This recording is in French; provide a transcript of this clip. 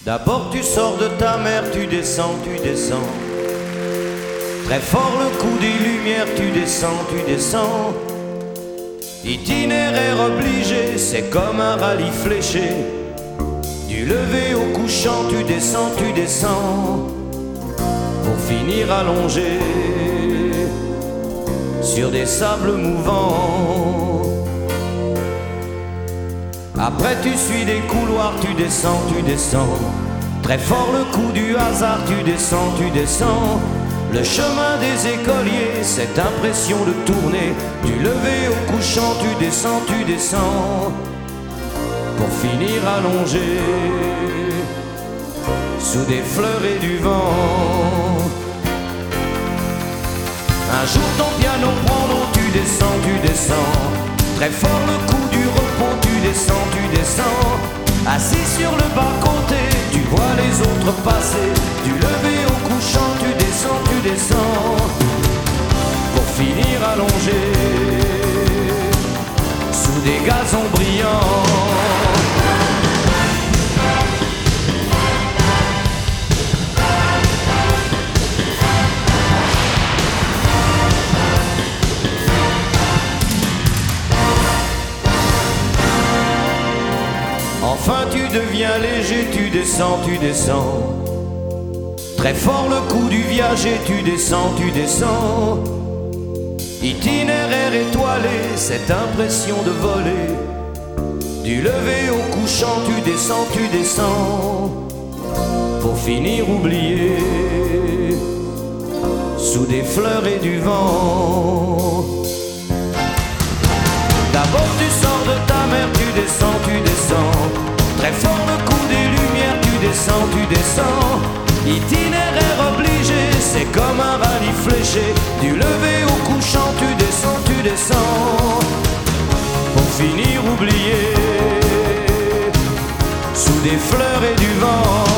D'abord tu sors de ta mer, tu descends, tu descends. Très fort le coup des lumières, tu descends, tu descends. Itinéraire obligé, c'est comme un rallye fléché. Du lever au couchant, tu descends, tu descends. Pour finir allongé sur des sables mouvants. Après tu suis des couloirs, tu descends, tu descends. Très fort le coup du hasard, tu descends, tu descends. Le chemin des écoliers, cette impression de tourner. Du lever au couchant, tu descends, tu descends. Pour finir allongé sous des fleurs et du vent. Un jour ton piano prend l'eau, tu descends, tu descends. Très fort le coup du repos, tu descends, tu descends. Assis sur le bas-côté, tu vois les autres passer. Du lever au couchant, tu descends, tu descends. Pour finir allongé sous des gazons brillants. Enfin tu deviens léger, tu descends, tu descends. Très fort le coup du viager, tu descends, tu descends. Itinéraire étoilé, cette impression de voler. Du lever au couchant, tu descends, tu descends. Pour finir oublié sous des fleurs et du vent. D'abord tu sors de ta mer, tu descends, tu descends. Très fort le coup des lumières, tu descends, tu descends. Itinéraire obligé, c'est comme un rallye fléché. Du lever au couchant, tu descends, tu descends. Pour finir oublié sous des fleurs et du vent.